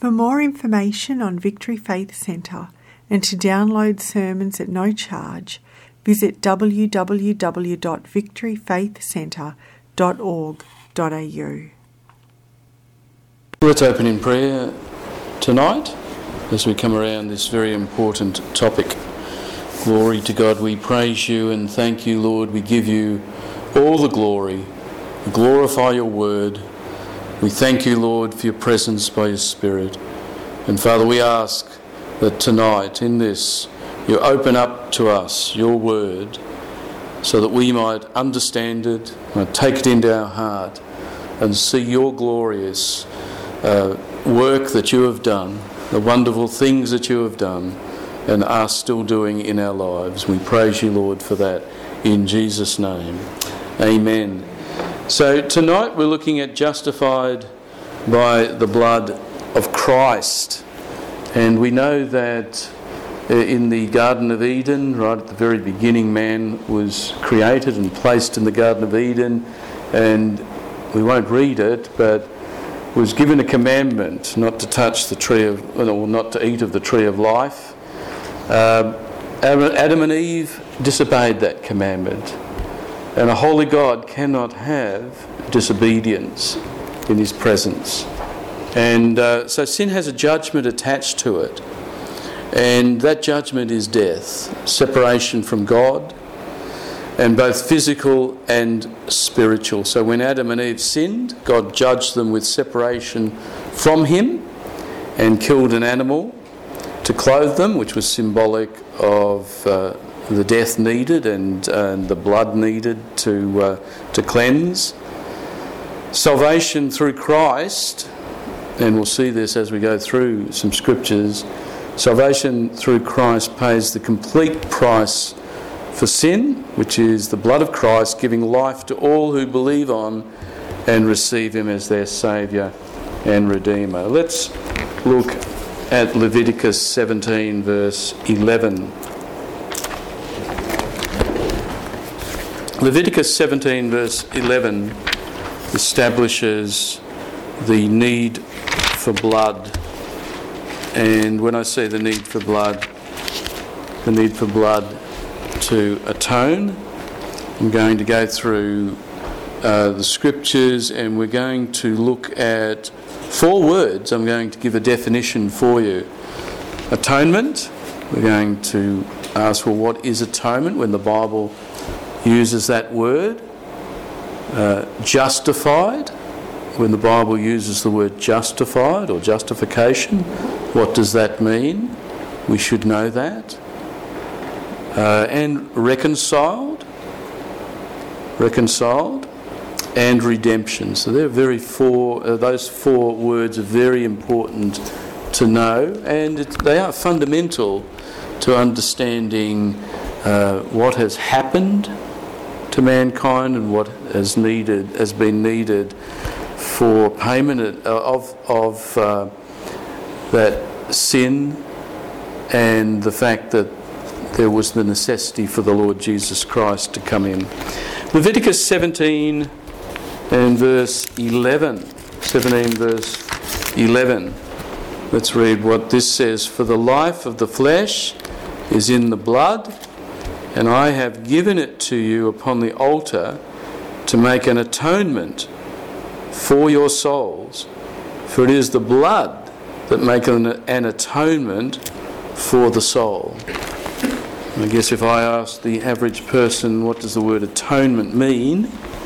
For more information on Victory Faith Centre and to download sermons at no charge, visit www.victoryfaithcentre.org.au. Let's open in prayer tonight as we come around this very important topic. Glory to God, we praise you and thank you, Lord. We give you all the glory. We glorify your word. We thank you, Lord, for your presence by your Spirit. And Father, we ask that tonight in this you open up to us your word so that we might understand it, might take it into our heart and see your glorious work that you have done, the wonderful things that you have done and are still doing in our lives. We praise you, Lord, for that in Jesus' name. Amen. So tonight we're looking at justified by the blood of Christ. And we know that in the Garden of Eden, right at the very beginning, man was created and placed in the Garden of Eden, and we won't read it, but was given a commandment not to touch the tree of, or not to eat of the tree of life. Adam and Eve disobeyed that commandment. And a holy God cannot have disobedience in his presence. And so sin has a judgment attached to it. And that judgment is death, separation from God, and both physical and spiritual. So when Adam and Eve sinned, God judged them with separation from him and killed an animal to clothe them, which was symbolic of the death needed and the blood needed to cleanse. Salvation through Christ, and we'll see this as we go through some scriptures, salvation through Christ pays the complete price for sin, which is the blood of Christ giving life to all who believe on and receive him as their Saviour and Redeemer. Let's look at Leviticus 17 verse 11. Leviticus 17 verse 11 establishes the need for blood. And when I say the need for blood to atone, I'm going to go through the scriptures and we're going to look at 4 words. I'm going to give a definition for you. Atonement. We're going to ask, well, what is atonement when the Bible uses that word? Justified. When the Bible uses the word justified or justification, what does that mean? We should know that. And reconciled, and redemption. So those 4 words are very important to know, and they are fundamental to understanding what has happened to mankind and what has been needed for payment of that sin, and the fact that there was the necessity for the Lord Jesus Christ to come in. Leviticus 17 and verse 11. 17 verse 11. Let's read what this says. For the life of the flesh is in the blood, and I have given it to you upon the altar to make an atonement for your souls. For it is the blood that maketh an atonement for the soul. I guess if I ask the average person what does the word atonement mean,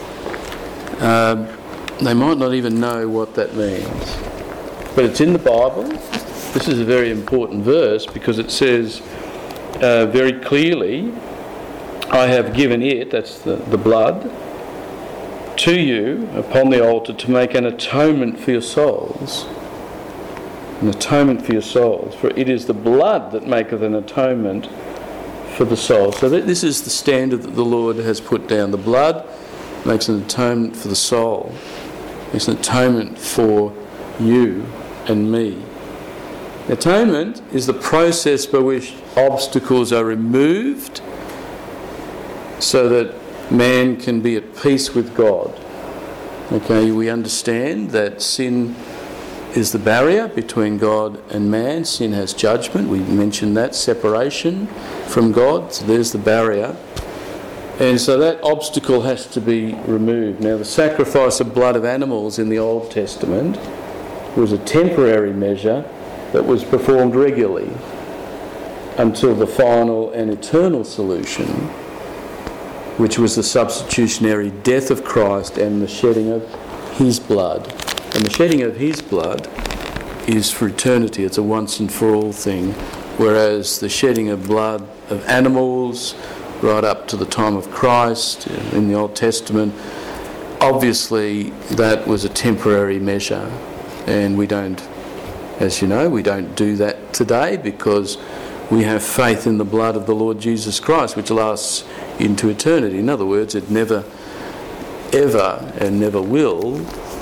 they might not even know what that means. But it's in the Bible. This is a very important verse because it says very clearly, I have given it, that's the blood, to you upon the altar to make an atonement for your souls. An atonement for your souls. For it is the blood that maketh an atonement for the soul. So this is the standard that the Lord has put down. The blood makes an atonement for the soul. Makes an atonement for you and me. Atonement is the process by which obstacles are removed so that man can be at peace with God. Okay, we understand that sin is the barrier between God and man. Sin has judgment. We mentioned that, separation from God. So there's the barrier. And so that obstacle has to be removed. Now, the sacrifice of blood of animals in the Old Testament was a temporary measure that was performed regularly until the final and eternal solution, which was the substitutionary death of Christ and the shedding of his blood. And the shedding of his blood is for eternity. It's a once and for all thing. Whereas the shedding of blood of animals right up to the time of Christ in the Old Testament, obviously that was a temporary measure. And we don't, as you know, we don't do that today because we have faith in the blood of the Lord Jesus Christ, which lasts into eternity. In other words, it never, ever, and never will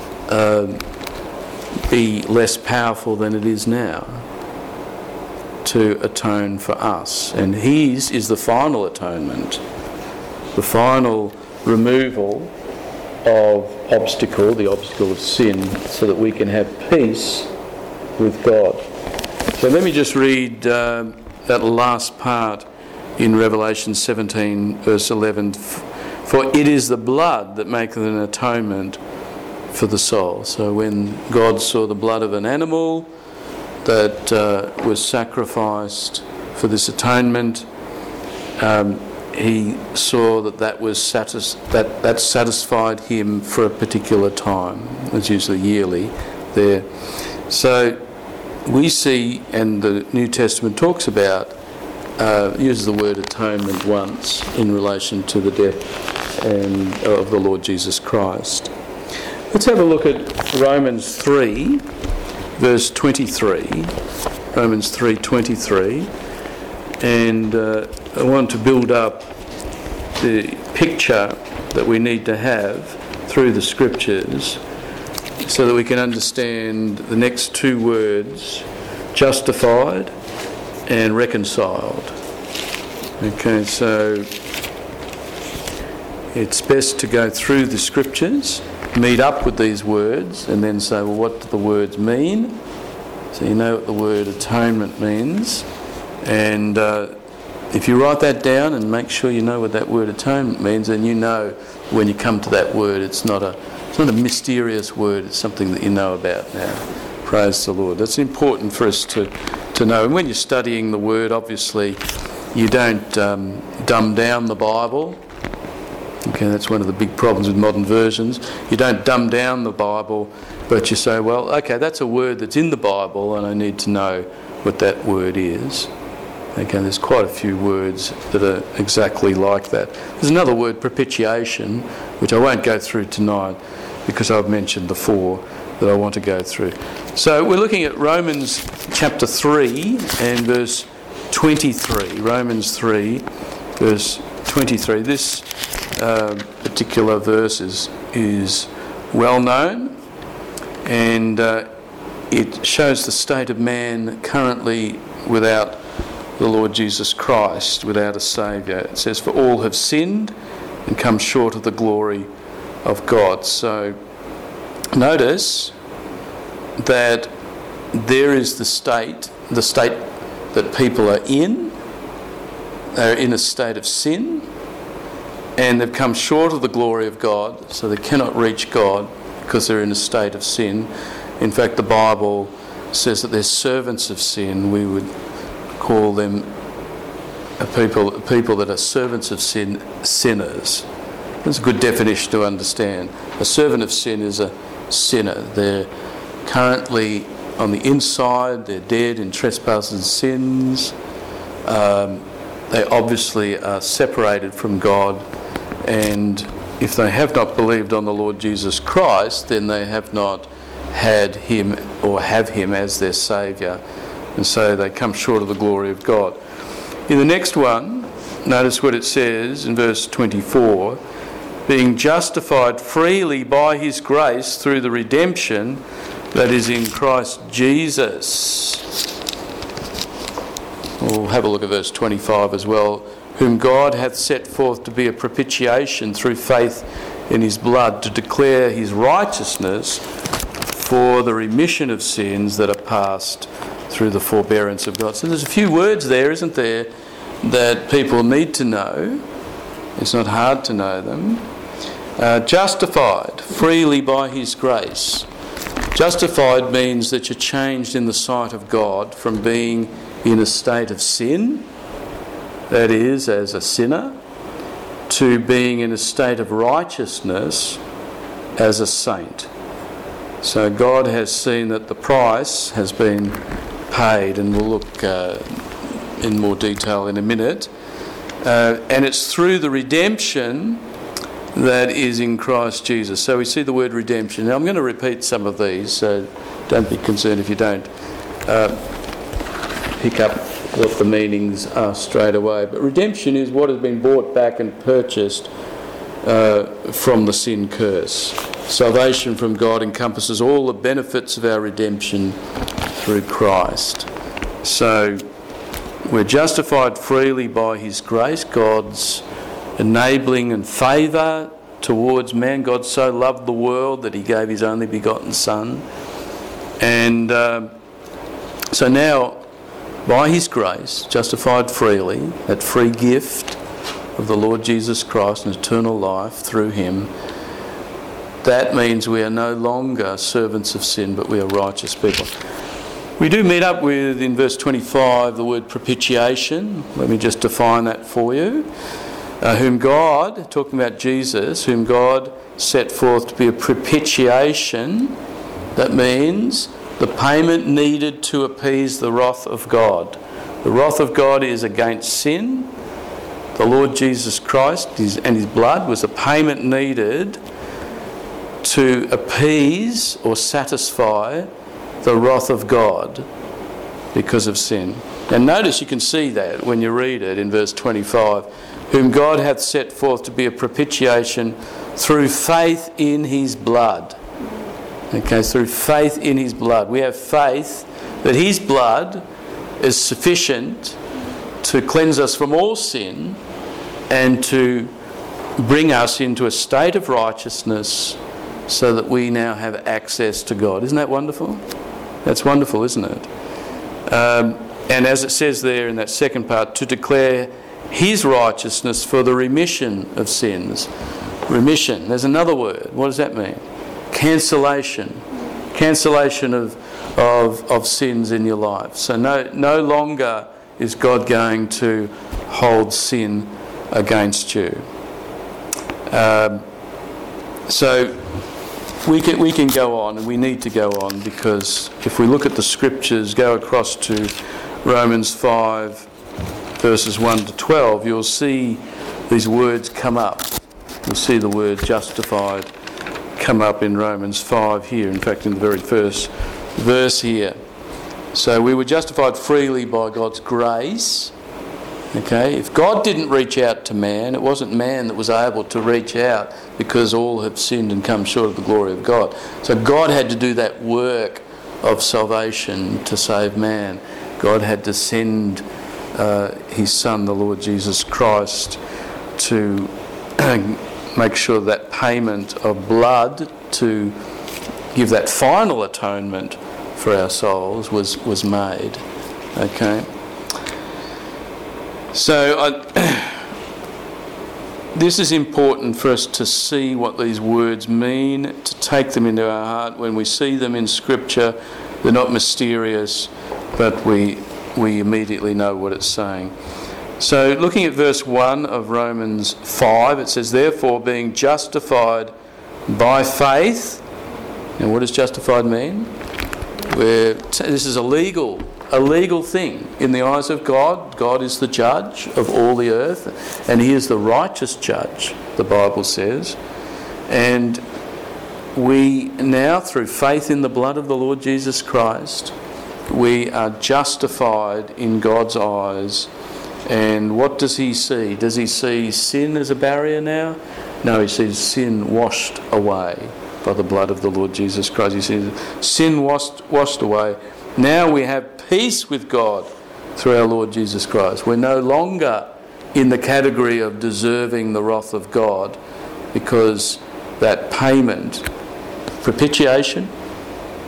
be less powerful than it is now to atone for us. And his is the final atonement, the final removal of the obstacle of sin, so that we can have peace with God. So let me just read that last part in Revelation 17 verse 11. For it is the blood that maketh an atonement for the soul. So when God saw the blood of an animal that was sacrificed for this atonement, he saw that was that satisfied him for a particular time. It's usually yearly there. So we see, and the New Testament talks about, uses the word atonement once in relation to the death of the Lord Jesus Christ. Let's have a look at Romans 3, verse 23. Romans 3:23, and I want to build up the picture that we need to have through the Scriptures, so that we can understand the next two words, justified and reconciled. Okay, so it's best to go through the Scriptures, meet up with these words, and then say, well, what do the words mean? So you know what the word atonement means. And if you write that down and make sure you know what that word atonement means, then you know when you come to that word, it's not a mysterious word, it's something that you know about now. Praise the Lord. That's important for us to know. And when you're studying the word, obviously, you don't dumb down the Bible. Okay, that's one of the big problems with modern versions. You don't dumb down the Bible, but you say, well, okay, that's a word that's in the Bible and I need to know what that word is. Okay, there's quite a few words that are exactly like that. There's another word, propitiation, which I won't go through tonight because I've mentioned the four that I want to go through. So we're looking at Romans chapter 3 and verse 23. Romans 3, verse 23. This particular verse is well known, and it shows the state of man currently without the Lord Jesus Christ, without a Saviour. It says, for all have sinned and come short of the glory of God. So notice that there is the state that people are in. They're in a state of sin, and they've come short of the glory of God, so they cannot reach God because they're in a state of sin. In fact, the Bible says that they're servants of sin. We would call them people that are servants of sin, sinners. That's a good definition to understand. A servant of sin is a sinner. They're currently on the inside, they're dead in trespasses and sins. They obviously are separated from God, and if they have not believed on the Lord Jesus Christ, then they have not had him or have him as their Saviour, and so they come short of the glory of God. In the next one, notice what it says in verse 24, being justified freely by his grace through the redemption that is in Christ Jesus. We'll have a look at verse 25 as well. Whom God hath set forth to be a propitiation through faith in his blood, to declare his righteousness for the remission of sins that are passed through the forbearance of God. So there's a few words there, isn't there, that people need to know. It's not hard to know them. Justified freely by his grace. Justified means that you're changed in the sight of God from being in a state of sin, that is, as a sinner, to being in a state of righteousness as a saint. So God has seen that the price has been paid, and we'll look in more detail in a minute. And it's through the redemption that is in Christ Jesus. So we see the word redemption. Now I'm going to repeat some of these, so don't be concerned if you don't pick up what the meanings are straight away. But redemption is what has been bought back and purchased from the sin curse. Salvation from God encompasses all the benefits of our redemption through Christ. So we're justified freely by his grace, God's enabling and favour towards man. God so loved the world that he gave his only begotten Son. And so now, by his grace, justified freely, that free gift of the Lord Jesus Christ and eternal life through him, that means we are no longer servants of sin, but we are righteous people. We do meet up with, in verse 25, the word propitiation. Let me just define that for you. Whom God, talking about Jesus, whom God set forth to be a propitiation, that means the payment needed to appease the wrath of God. The wrath of God is against sin. The Lord Jesus Christ and his blood was the payment needed to appease or satisfy the wrath of God because of sin. And notice you can see that when you read it in verse 25. Whom God hath set forth to be a propitiation through faith in his blood. Okay, through faith in his blood. We have faith that his blood is sufficient to cleanse us from all sin and to bring us into a state of righteousness so that we now have access to God. Isn't that wonderful? That's wonderful, isn't it? And as it says there in that second part, to declare his righteousness for the remission of sins. Remission, there's another word. What does that mean? Cancellation. Cancellation of sins in your life. So no longer is God going to hold sin against you. So we can go on, and we need to go on, because if we look at the scriptures, go across to Romans 5, verses 1 to 12, you'll see these words come up. You'll see the word justified come up in Romans 5 here, in fact in the very first verse here. So we were justified freely by God's grace. Okay, if God didn't reach out to man, it wasn't man that was able to reach out, because all have sinned and come short of the glory of God. So God had to do that work of salvation to save man. God had to send his Son, the Lord Jesus Christ, to make sure that payment of blood to give that final atonement for our souls was made. Okay. So this is important for us to see what these words mean, to take them into our heart. When we see them in Scripture, they're not mysterious, but we immediately know what it's saying. So looking at verse 1 of Romans 5, it says, therefore, being justified by faith. And what does justified mean? This is a legal thing in the eyes of God. God is the judge of all the earth, and he is the righteous judge, the Bible says. And we now, through faith in the blood of the Lord Jesus Christ, we are justified in God's eyes. And what does he see? Does he see sin as a barrier now? No, he sees sin washed away by the blood of the Lord Jesus Christ. He sees sin washed away. Now we have peace with God through our Lord Jesus Christ. We're no longer in the category of deserving the wrath of God, because that payment, propitiation,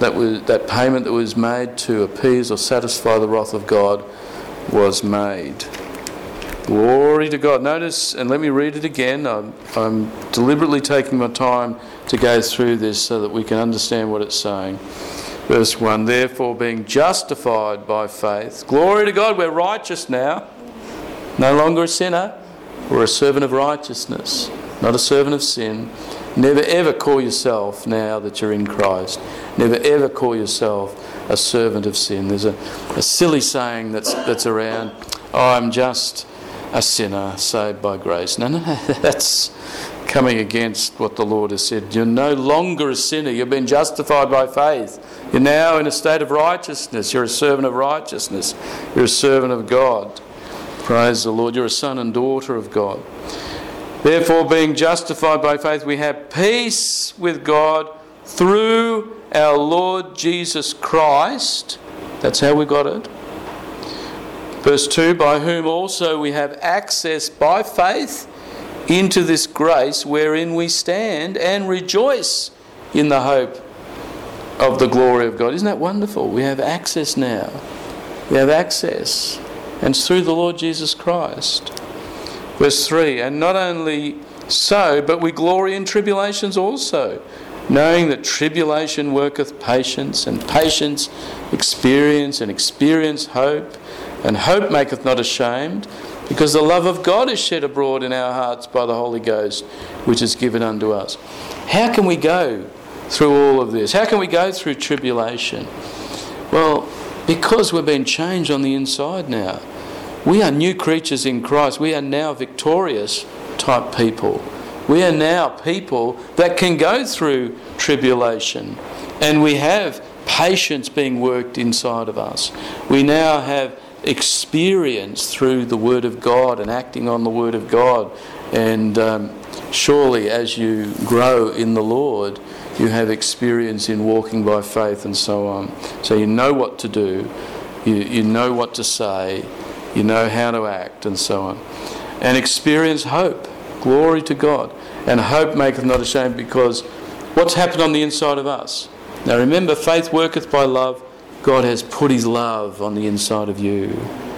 that payment that was made to appease or satisfy the wrath of God was made. Glory to God. Notice, and let me read it again. I'm deliberately taking my time to go through this so that we can understand what it's saying. Verse 1, therefore being justified by faith. Glory to God, we're righteous now. No longer a sinner. We're a servant of righteousness, not a servant of sin. Never ever call yourself, now that you're in Christ, never ever call yourself a servant of sin. There's a silly saying that's around, I'm just a sinner saved by grace. No, that's coming against what the Lord has said. You're no longer a sinner. You've been justified by faith. You're now in a state of righteousness. You're a servant of righteousness. You're a servant of God. Praise the Lord. You're a son and daughter of God. Therefore, being justified by faith, we have peace with God through our Lord Jesus Christ. That's how we got it. Verse 2, by whom also we have access by faith into this grace wherein we stand and rejoice in the hope of the glory of God. Isn't that wonderful? We have access now. We have access. And it's through the Lord Jesus Christ. Verse 3, and not only so, but we glory in tribulations also, knowing that tribulation worketh patience, and patience experience, and experience hope, and hope maketh not ashamed, because the love of God is shed abroad in our hearts by the Holy Ghost, which is given unto us. How can we go through all of this? How can we go through tribulation? Well, because we've been changed on the inside now. We are new creatures in Christ. We are now victorious type people. We are now people that can go through tribulation. And we have patience being worked inside of us. We now have experience through the Word of God and acting on the Word of God. And surely as you grow in the Lord, you have experience in walking by faith and so on. So you know what to do. You know what to say. You know how to act and so on. And experience hope. Glory to God. And hope maketh not ashamed, because what's happened on the inside of us? Now remember, faith worketh by love. God has put his love on the inside of you.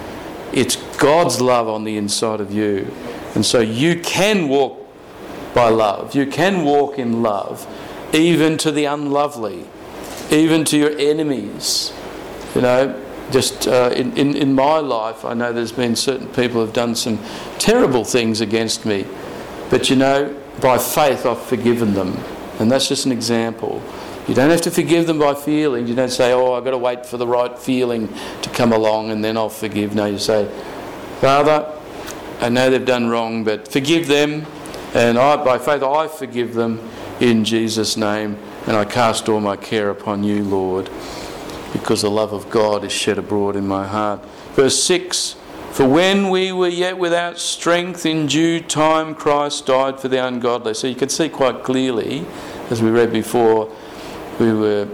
It's God's love on the inside of you. And so you can walk by love. You can walk in love, even to the unlovely, even to your enemies. You know, just in my life, I know there's been certain people who have done some terrible things against me. But you know, by faith I've forgiven them. And that's just an example. You don't have to forgive them by feeling. You don't say, oh, I've got to wait for the right feeling to come along and then I'll forgive. No, you say, Father, I know they've done wrong, but forgive them. And by faith I forgive them in Jesus' name. And I cast all my care upon you, Lord, because the love of God is shed abroad in my heart. Verse 6, for when we were yet without strength, in due time Christ died for the ungodly. So you can see quite clearly, as we read before, we were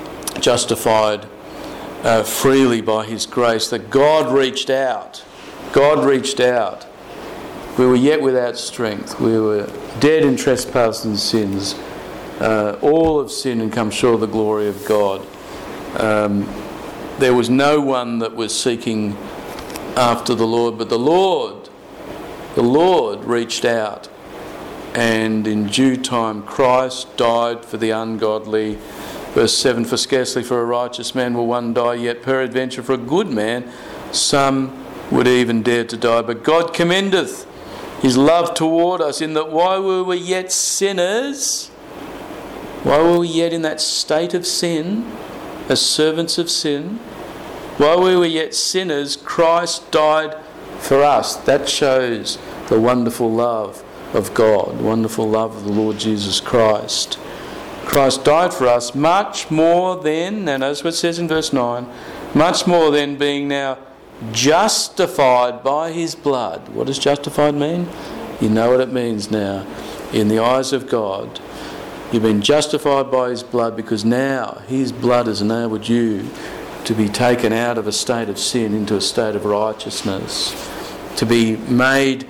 justified freely by his grace, that God reached out. God reached out. We were yet without strength. We were dead in trespasses and sins. All have sinned and come short of the glory of God. There was no one that was seeking after the Lord, but the Lord reached out, and in due time Christ died for the ungodly. Verse 7, for scarcely for a righteous man will one die, yet peradventure for a good man some would even dare to die. But God commendeth his love toward us, in that while we were yet sinners, while we were yet in that state of sin, as servants of sin, while we were yet sinners, Christ died for us. That shows the wonderful love of God, the wonderful love of the Lord Jesus Christ. Christ died for us much more than, and as it says in verse 9, much more than being now justified by his blood. What does justified mean? You know what it means now. In the eyes of God, you've been justified by his blood, because now his blood has enabled you to be taken out of a state of sin into a state of righteousness, to be made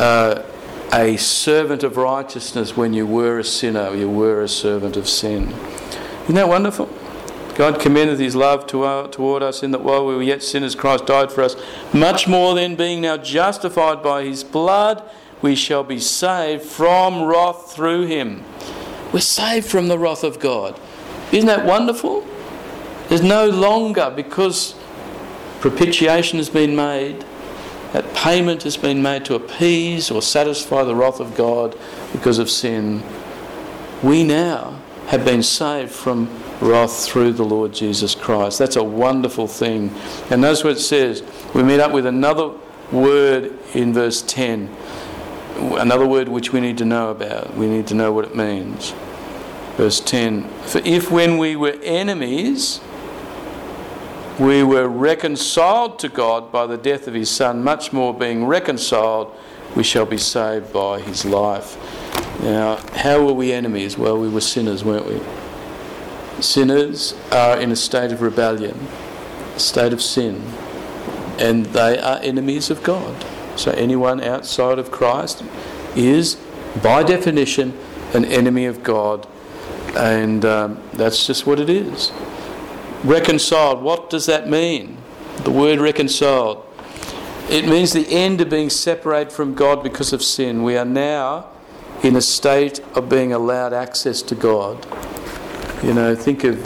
a servant of righteousness when you were a sinner, you were a servant of sin. Isn't that wonderful? God commendeth his love toward us in that while we were yet sinners, Christ died for us. Much more then, being now justified by his blood, we shall be saved from wrath through him. We're saved from the wrath of God. Isn't that wonderful? There's no longer, because propitiation has been made, that payment has been made to appease or satisfy the wrath of God because of sin. We now have been saved from wrath through the Lord Jesus Christ. That's a wonderful thing. And notice what it says. We meet up with another word in verse 10. Another word which we need to know about. We need to know what it means. Verse 10. For if when we were enemies, we were reconciled to God by the death of his Son, much more being reconciled, we shall be saved by his life. Now, how were we enemies? Well, we were sinners, weren't we? Sinners are in a state of rebellion, a state of sin, and they are enemies of God. So anyone outside of Christ is, by definition, an enemy of God, and that's just what it is. Reconciled, what does that mean? The word reconciled. It means the end of being separated from God because of sin. We are now in a state of being allowed access to God. You know, think of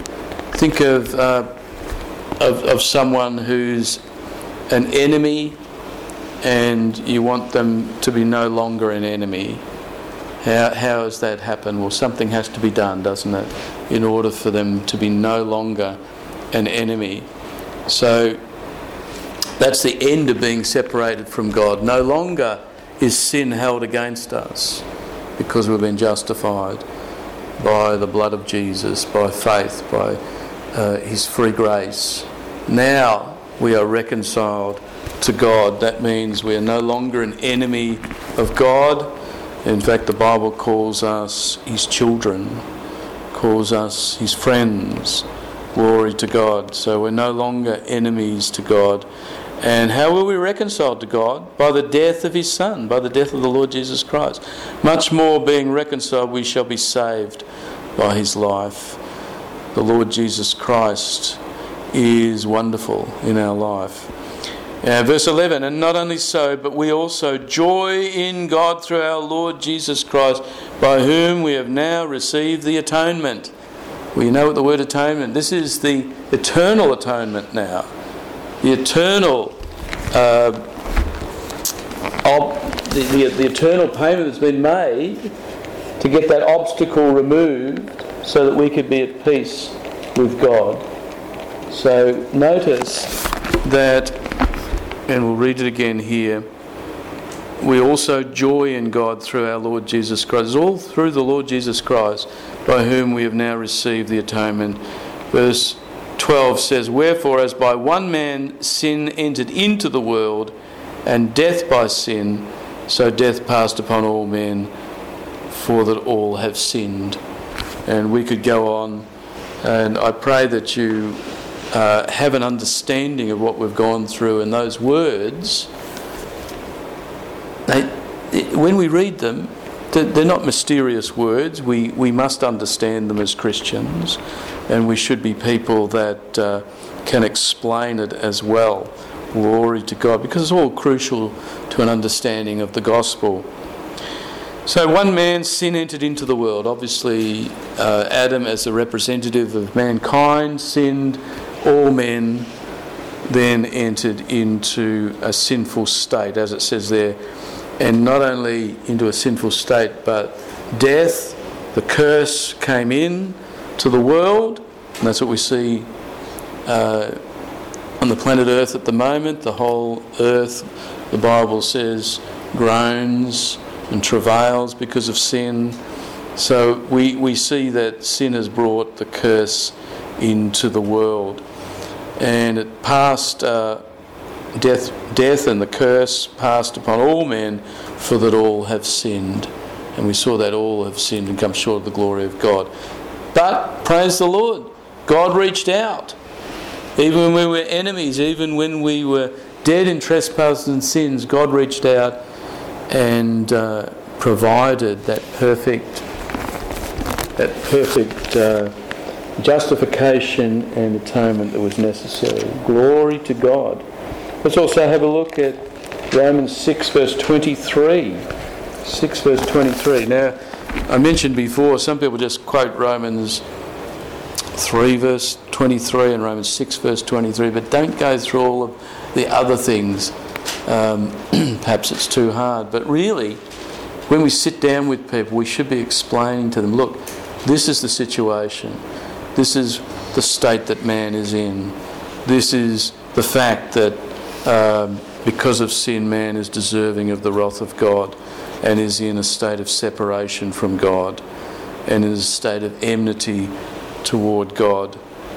someone who's an enemy and you want them to be no longer an enemy. How does that happen? Well, something has to be done, doesn't it, in order for them to be no longer an enemy. So that's the end of being separated from God. No longer is sin held against us because we've been justified by the blood of Jesus, by faith, by his free grace. Now we are reconciled to God. That means we are no longer an enemy of God. In fact, the Bible calls us his children, calls us his friends. Glory to God. So we're no longer enemies to God. And how were we reconciled to God? By the death of his Son, by the death of the Lord Jesus Christ. Much more being reconciled, we shall be saved by his life. The Lord Jesus Christ is wonderful in our life. Verse 11, and not only so, but we also joy in God through our Lord Jesus Christ, by whom we have now received the atonement. Well, you know what the word atonement, this is the eternal atonement now. The eternal the eternal payment that's been made to get that obstacle removed so that we could be at peace with God. So notice that, and we'll read it again here, we also joy in God through our Lord Jesus Christ. It's all through the Lord Jesus Christ, by whom we have now received the atonement. Verse 12 says, wherefore as by one man sin entered into the world, and death by sin, so death passed upon all men, for that all have sinned. And we could go on, and I pray that you have an understanding of what we've gone through, and those words, when we read them, they're not mysterious words. We must understand them as Christians, and we should be people that can explain it as well. Glory to God, because it's all crucial to an understanding of the gospel. So one man's sin entered into the world. Obviously, Adam, as a representative of mankind, sinned. All men then entered into a sinful state, as it says there. And not only into a sinful state, but death, the curse came in to the world. And that's what we see on the planet Earth at the moment. The whole earth, the Bible says, groans and travails because of sin. So we see that sin has brought the curse into the world. And it passed, death and the curse passed upon all men, for that all have sinned. And we saw that all have sinned and come short of the glory of God. But, praise the Lord, God reached out. Even when we were enemies, even when we were dead in trespasses and sins, God reached out and provided that perfect justification and atonement that was necessary. Glory to God. Let's also have a look at Romans 6 verse 23. 6 verse 23. Now, I mentioned before, some people just quote Romans 3 verse 23 and Romans 6 verse 23, but don't go through all of the other things. Perhaps it's too hard. But really, when we sit down with people, we should be explaining to them, look, this is the situation. This is the state that man is in. This is the fact that because of sin, man is deserving of the wrath of God and is in a state of separation from God and in a state of enmity toward God.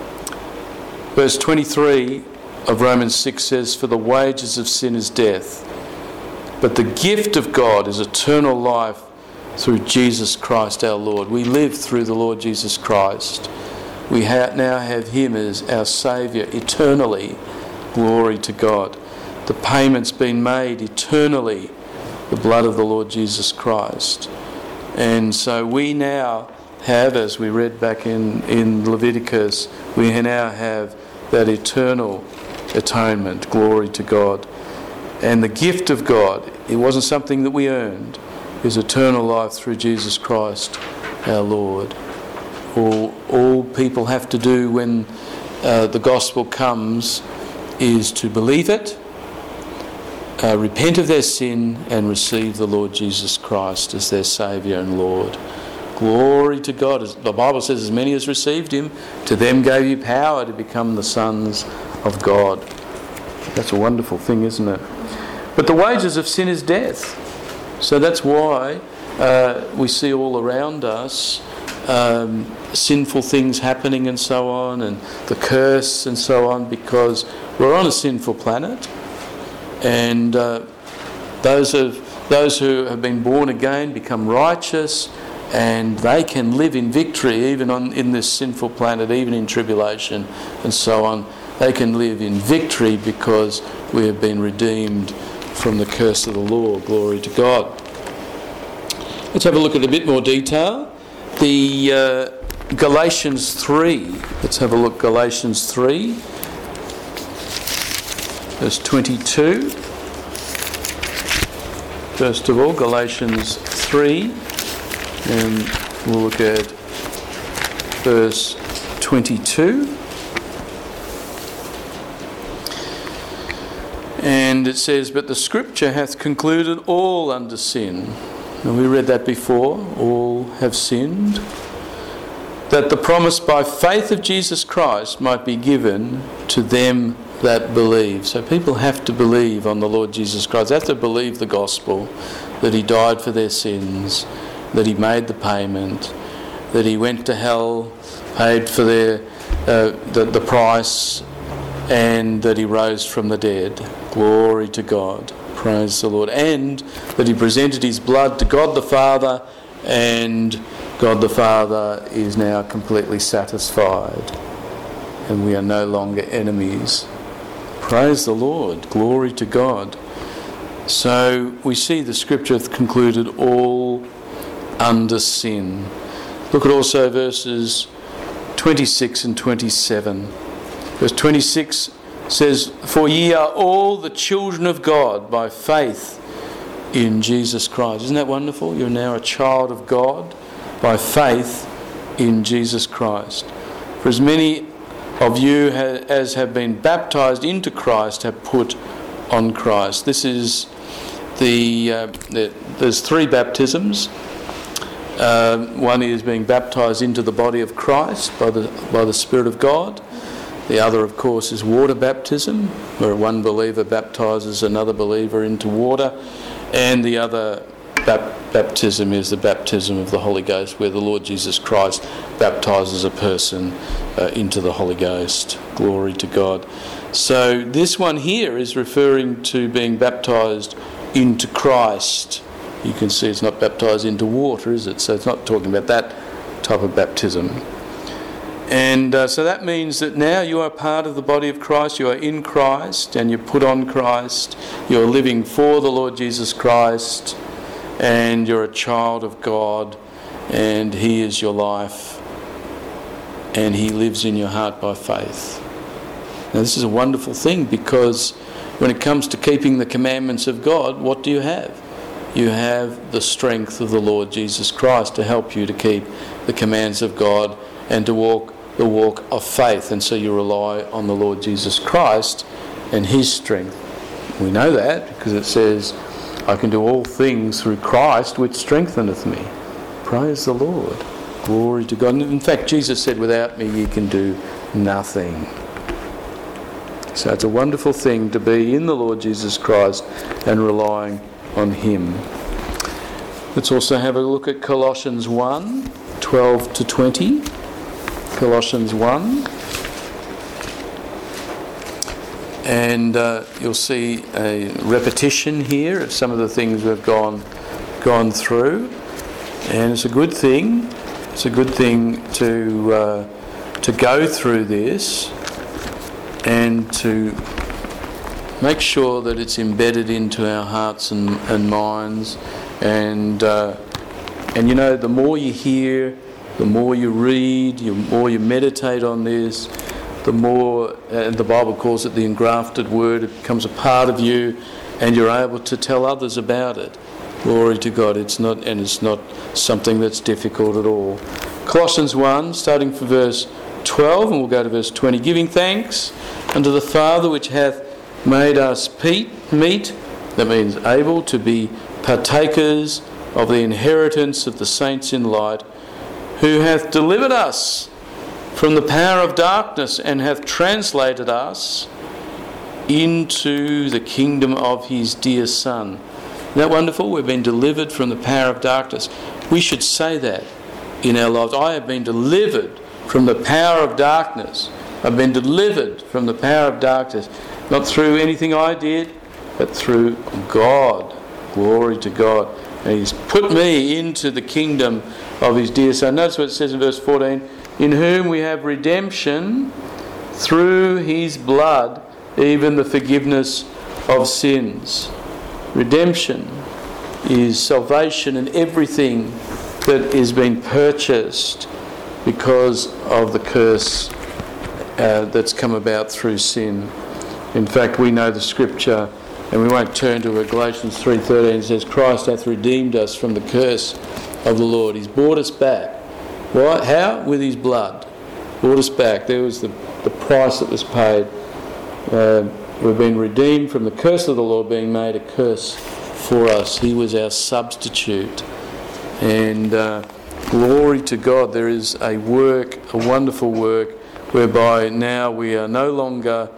Verse 23 of Romans 6 says, "For the wages of sin is death, but the gift of God is eternal life through Jesus Christ our Lord." We live through the Lord Jesus Christ. We now have Him as our Saviour eternally. Glory to God. The payment's been made eternally, the blood of the Lord Jesus Christ. And so we now have, as we read back in Leviticus, we now have that eternal atonement. Glory to God. And the gift of God, it wasn't something that we earned, is eternal life through Jesus Christ our Lord. All people have to do when the gospel comes is to believe it, repent of their sin, and receive the Lord Jesus Christ as their Saviour and Lord. Glory to God. As the Bible says, as many as received Him, to them gave He power to become the sons of God. That's a wonderful thing, isn't it? But the wages of sin is death. So that's why we see all around us sinful things happening and so on, and the curse and so on, because we're on a sinful planet. And those who have been born again become righteous, and they can live in victory even in this sinful planet, even in tribulation and so on. They can live in victory because we have been redeemed from the curse of the law. Glory to God. Let's have a look at a bit more detail. The Galatians 3. Let's have a look. Galatians 3, verse 22. First of all, Galatians 3, and we'll look at verse 22. And it says, "But the Scripture hath concluded all under sin." And we read that before. All have sinned. "That the promise by faith of Jesus Christ might be given to them that believe." So people have to believe on the Lord Jesus Christ. They have to believe the gospel, that He died for their sins, that He made the payment, that He went to hell, paid for the price, and that He rose from the dead. Glory to God. Praise the Lord. And that He presented His blood to God the Father, and God the Father is now completely satisfied, and we are no longer enemies. Praise the Lord. Glory to God. So we see the Scripture hath concluded all under sin. Look at also verses 26 and 27. Verse 26 says, "For ye are all the children of God by faith in Jesus Christ." Isn't that wonderful? You're now a child of God by faith in Jesus Christ. "For as many of you as have been baptized into Christ have put on Christ." This is there's three baptisms. One is being baptized into the body of Christ by the Spirit of God. The other, of course, is water baptism, where one believer baptizes another believer into water. And the other baptism is the baptism of the Holy Ghost, where the Lord Jesus Christ baptizes a person into the Holy Ghost. Glory to God. So this one here is referring to being baptized into Christ. You can see it's not baptized into water, is it? So it's not talking about that type of baptism. And so that means that now you are part of the body of Christ, you are in Christ, and you put on Christ, you're living for the Lord Jesus Christ, and you're a child of God, and He is your life. and he lives in your heart by faith. Now this is a wonderful thing, because when it comes to keeping the commandments of God, what do you have? You have the strength of the Lord Jesus Christ to help you to keep the commands of God and to walk the walk of faith. And so you rely on the Lord Jesus Christ and his strength. We know that because it says, I can do all things through Christ which strengtheneth me. Praise the Lord. Glory to God. And in fact, Jesus said, without me you can do nothing. So it's a wonderful thing to be in the Lord Jesus Christ and relying on him. Let's also have a look at Colossians 1, 12 to 20. Colossians 1. And you'll see a repetition here of some of the things we've gone through. And it's a good thing. It's a good thing to go through this and to make sure that it's embedded into our hearts and minds. And you know, the more you hear, the more you read, the more you meditate on this, the more, and the Bible calls it the engrafted word, it becomes a part of you and you're able to tell others about it. Glory to God. It's not something that's difficult at all. Colossians 1, starting from verse 12, and we'll go to verse 20. Giving thanks unto the Father which hath made us meet, that means able to be partakers of the inheritance of the saints in light, who hath delivered us from the power of darkness and hath translated us into the kingdom of his dear Son. Isn't that wonderful? We've been delivered from the power of darkness. We should say that in our lives. I have been delivered from the power of darkness. I've been delivered from the power of darkness. Not through anything I did, but through God. Glory to God. And he's put me into the kingdom of his dear Son. Notice what it says in verse 14. In whom we have redemption through his blood, even the forgiveness of sins. Redemption is salvation and everything that is being purchased because of the curse that's come about through sin. In fact, we know the scripture, and we won't turn to it. Galatians 3:13 says, Christ hath redeemed us from the curse of the Lord. He's bought us back. Why? How? With his blood. Bought us back. There was the price that was paid. We've been redeemed from the curse of the Lord being made a curse for us. He was our substitute. And glory to God, there is a work, a wonderful work, whereby now we are no longer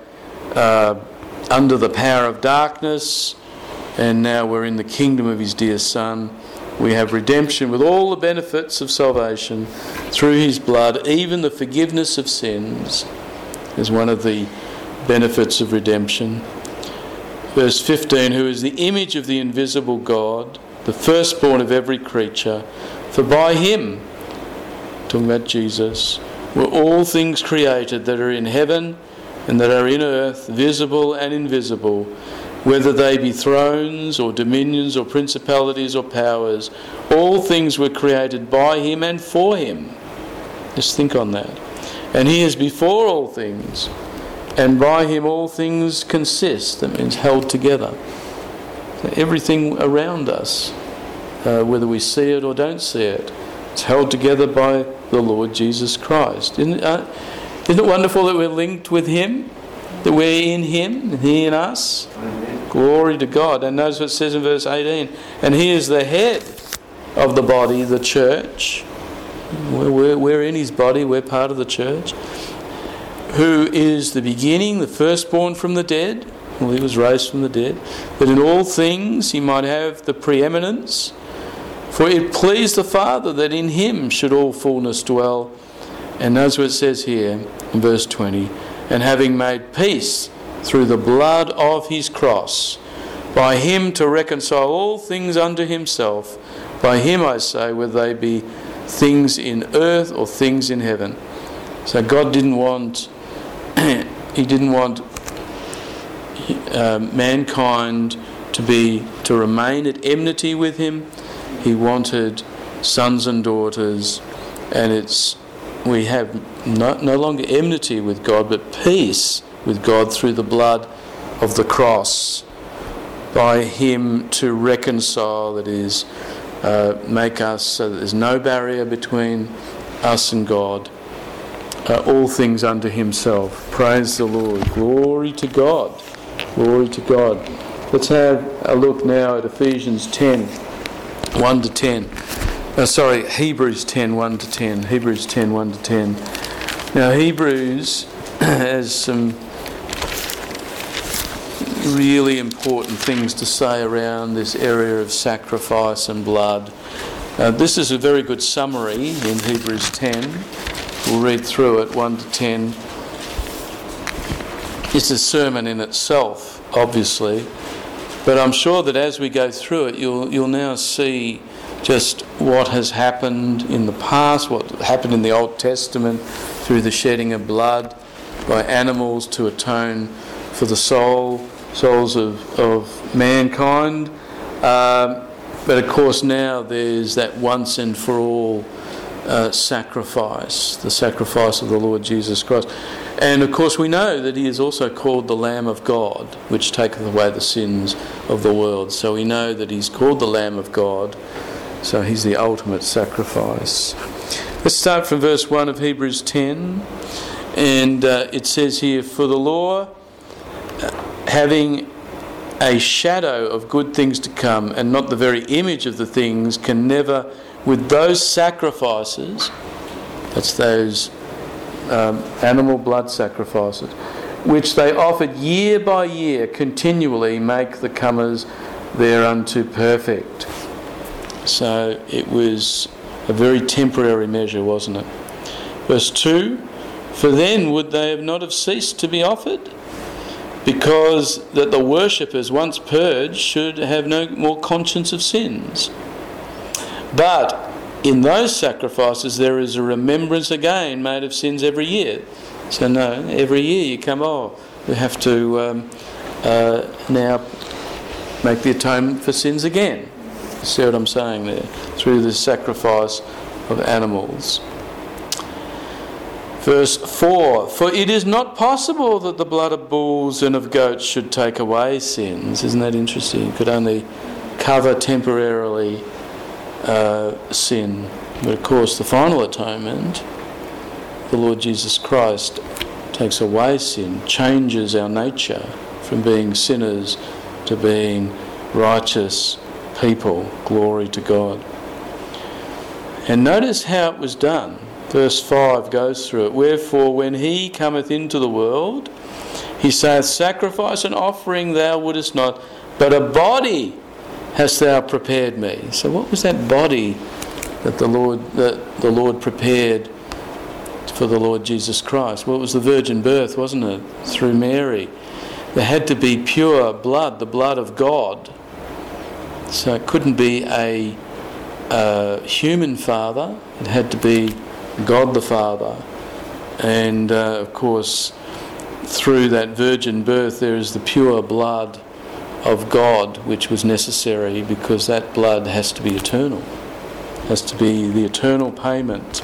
under the power of darkness, and now we're in the kingdom of his dear Son. We have redemption with all the benefits of salvation through his blood, even the forgiveness of sins is one of the benefits of redemption. Verse 15, who is the image of the invisible God, the firstborn of every creature, for by him, talking about Jesus, were all things created that are in heaven and that are in earth, visible and invisible, whether they be thrones or dominions or principalities or powers. All things were created by him and for him. Just think on that. And he is before all things, and by him all things consist. That means held together. So everything around us, whether we see it or don't see it, it's held together by the Lord Jesus Christ. Isn't it wonderful that we're linked with him? That we're in him and he in us? Amen. Glory to God. And notice what it says in verse 18. And he is the head of the body, the church. We're in his body, we're part of the church. Who is the beginning, the firstborn from the dead. Well, he was raised from the dead. That in all things he might have the preeminence. For it pleased the Father that in him should all fullness dwell. And notice what it says here in verse 20. And having made peace through the blood of his cross, by him to reconcile all things unto himself. By him, I say, whether they be things in earth or things in heaven. So God didn't want mankind to remain at enmity with him. He wanted sons and daughters, and it's we have no longer enmity with God, but peace with God through the blood of the cross, by him to reconcile, that is, make us so that there's no barrier between us and God, all things unto himself. Praise the Lord. Glory to God. Glory to God. Let's have a look now at Ephesians 10, 1 to 10. Hebrews 10, 1 to 10. Hebrews 10, 1 to 10. Now, Hebrews has some really important things to say around this area of sacrifice and blood. This is a very good summary in Hebrews 10. We'll read through it, 1 to 10. It's a sermon in itself, obviously, but I'm sure that as we go through it, you'll now see just what has happened in the past, what happened in the Old Testament through the shedding of blood by animals to atone for the souls of mankind. But of course now there's that once and for all sacrifice, the sacrifice of the Lord Jesus Christ. And of course we know that he is also called the Lamb of God, which taketh away the sins of the world. So we know that he's called the Lamb of God, so he's the ultimate sacrifice. Let's start from verse 1 of Hebrews 10. And it says here, "For the law, having a shadow of good things to come, and not the very image of the things, can never, with those sacrifices," that's those animal blood sacrifices, "which they offered year by year continually, make the comers thereunto perfect." So it was a very temporary measure, wasn't it? Verse 2, "For then would they not have ceased to be offered? Because that the worshippers, once purged, should have no more conscience of sins. But in those sacrifices there is a remembrance again made of sins every year." So no, every year you come, we have to now make the atonement for sins again. See what I'm saying there? Through the sacrifice of animals. Verse 4, "For it is not possible that the blood of bulls and of goats should take away sins." Isn't that interesting? It could only cover temporarily sin. But of course the final atonement, the Lord Jesus Christ, takes away sin, changes our nature from being sinners to being righteous people. Glory to God. And notice how it was done. Verse 5 goes through it. "Wherefore, when he cometh into the world, he saith, Sacrifice and offering thou wouldest not, but a body hast thou prepared me." So what was that body that the Lord prepared for the Lord Jesus Christ? Well, it was the virgin birth, wasn't it? Through Mary. There had to be pure blood, the blood of God. So it couldn't be a human father. It had to be God the Father. And of course, through that virgin birth there is the pure blood of God, which was necessary because that blood has to be eternal. Has to be the eternal payment.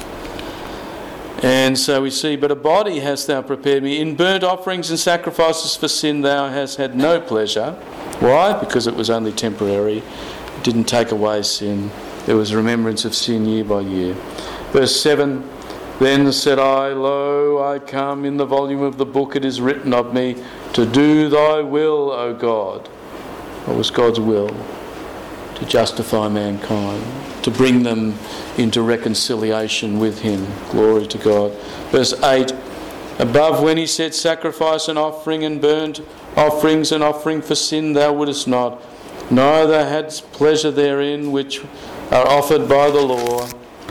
And so we see, "But a body hast thou prepared me. In burnt offerings and sacrifices for sin thou hast had no pleasure." Why? Because it was only temporary. It didn't take away sin. There was remembrance of sin year by year. Verse 7, "Then said I, Lo, I come, in the volume of the book it is written of me, to do thy will, O God." What was God's will? To justify mankind, to bring them into reconciliation with him. Glory to God. Verse 8, "Above when he said, Sacrifice and offering and burnt offerings and offering for sin thou wouldest not, neither hadst pleasure therein which are offered by the law."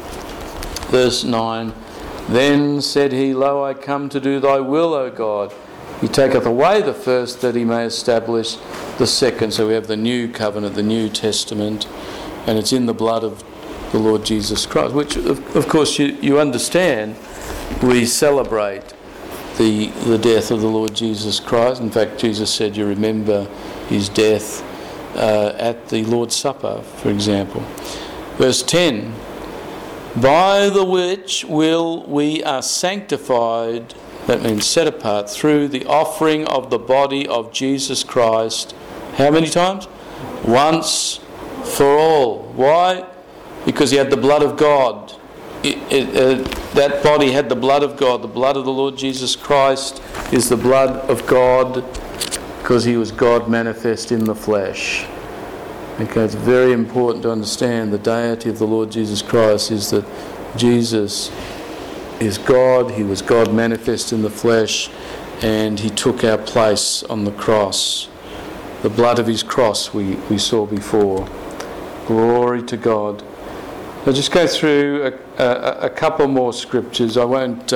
Verse 9, "Then said he, Lo, I come to do thy will, O God. He taketh away the first that he may establish the second." So we have the new covenant, the New Testament, and it's in the blood of the Lord Jesus Christ, which of course you understand we celebrate the death of the Lord Jesus Christ. In fact, Jesus said you remember his death at the Lord's Supper, for example. Verse 10, by the which we are sanctified, that means set apart, through the offering of the body of Jesus Christ. How many times? Once for all. Why? Because he had the blood of God. That body had the blood of God. The blood of the Lord Jesus Christ is the blood of God because he was God manifest in the flesh. Okay, it's very important to understand the deity of the Lord Jesus Christ is that Jesus is God, he was God manifest in the flesh, and he took our place on the cross. The blood of his cross we saw before. Glory to God. I'll just go through a couple more scriptures. I won't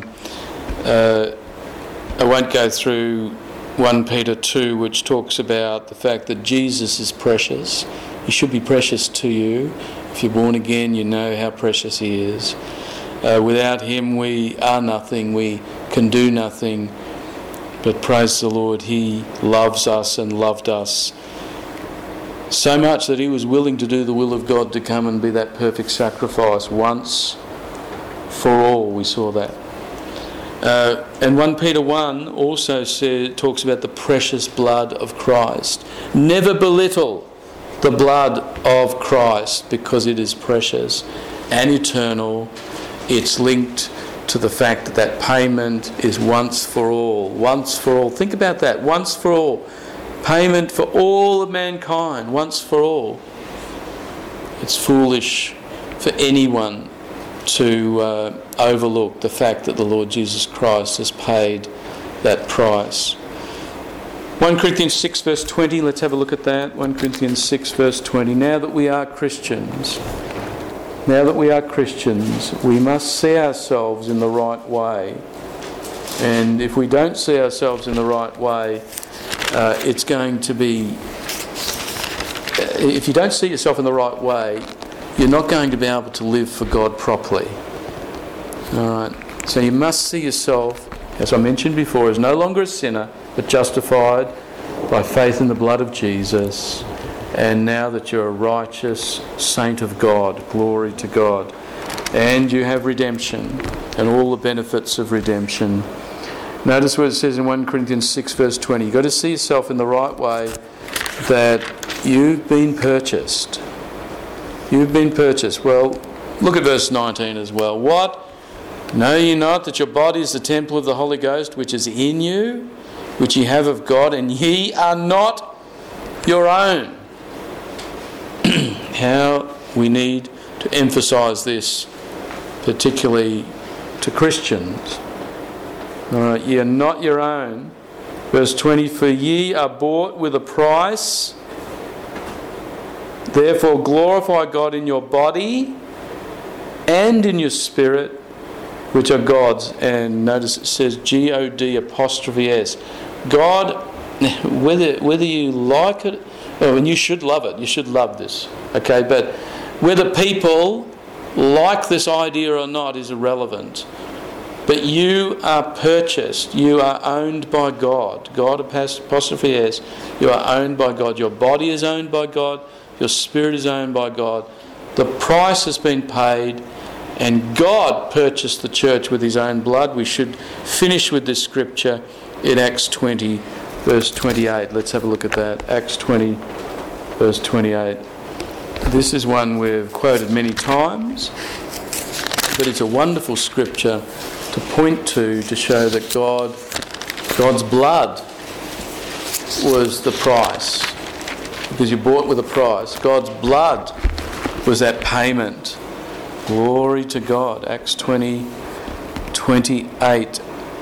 go through 1 Peter 2, which talks about the fact that Jesus is precious. He should be precious to you. If you're born again, you know how precious he is. Without him, we are nothing. We can do nothing. But praise the Lord, he loves us and loved us so much that he was willing to do the will of God to come and be that perfect sacrifice once for all. We saw that. And 1 Peter 1 also talks about the precious blood of Christ. Never belittle the blood of Christ because it is precious and eternal. It's linked to the fact that that payment is once for all. Once for all. Think about that. Once for all. Payment for all of mankind. Once for all. It's foolish for anyone to overlook the fact that the Lord Jesus Christ has paid that price. 1 Corinthians 6 verse 20, let's have a look at that. 1 Corinthians 6 verse 20. Now that we are Christians, we must see ourselves in the right way. And if we don't see ourselves in the right way, it's going to be... If you don't see yourself in the right way, you're not going to be able to live for God properly. Alright, so you must see yourself, as I mentioned before, as no longer a sinner, but justified by faith in the blood of Jesus, and now that you're a righteous saint of God, glory to God, and you have redemption, and all the benefits of redemption. Notice what it says in 1 Corinthians 6 verse 20, you've got to see yourself in the right way, that you've been purchased. You've been purchased. Well, look at verse 19 as well. What? Know ye not that your body is the temple of the Holy Ghost, which is in you, which ye have of God, and ye are not your own? How we need to emphasise this, particularly to Christians. All right, ye are not your own. Verse 20, for ye are bought with a price. Therefore glorify God in your body and in your spirit, which are God's. And notice it says God''. God, whether you like it, and you should love it, you should love this, okay? But whether people like this idea or not is irrelevant. But you are purchased, you are owned by God. God''. You are owned by God. Your body is owned by God. Your spirit is owned by God. The price has been paid, and God purchased the church with his own blood. We should finish with this scripture in Acts 20, verse 28. Let's have a look at that. Acts 20, verse 28. This is one we've quoted many times, but it's a wonderful scripture to point to show that God's blood was the price. Because you're bought with a price. God's blood was that payment. Glory to God. Acts 20, 28.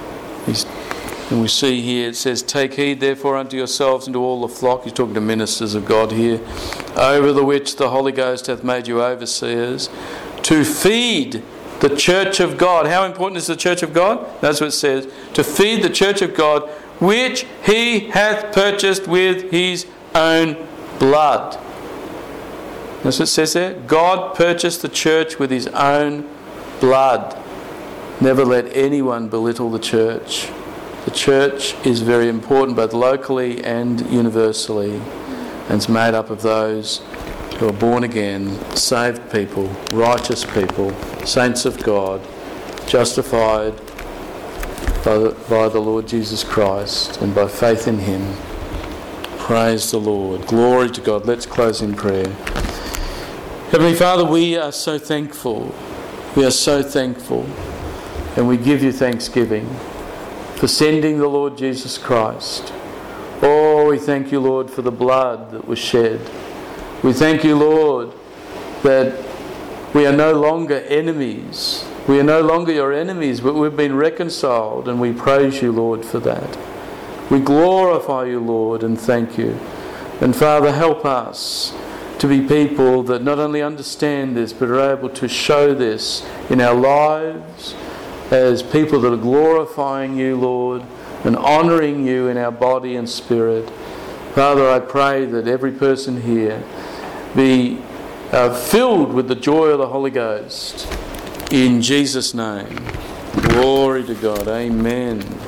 And we see here it says, take heed therefore unto yourselves and to all the flock. He's talking to ministers of God here. Over the which the Holy Ghost hath made you overseers, to feed the church of God. How important is the church of God? That's what it says. To feed the church of God, which he hath purchased with his own blood. That's what it says there. God purchased the church with his own blood. Never let anyone belittle the church. The church is very important both locally and universally, and it's made up of those who are born again, saved people, righteous people, saints of God, justified by the Lord Jesus Christ and by faith in Him. Praise the Lord. Glory to God. Let's close in prayer. Heavenly Father, we are so thankful. We are so thankful. And we give you thanksgiving for sending the Lord Jesus Christ. Oh, we thank you, Lord, for the blood that was shed. We thank you, Lord, that we are no longer enemies. We are no longer your enemies, but we've been reconciled, and we praise you, Lord, for that. We glorify you, Lord, and thank you. And Father, help us to be people that not only understand this, but are able to show this in our lives as people that are glorifying you, Lord, and honouring you in our body and spirit. Father, I pray that every person here be filled with the joy of the Holy Ghost. In Jesus' name. Glory to God. Amen.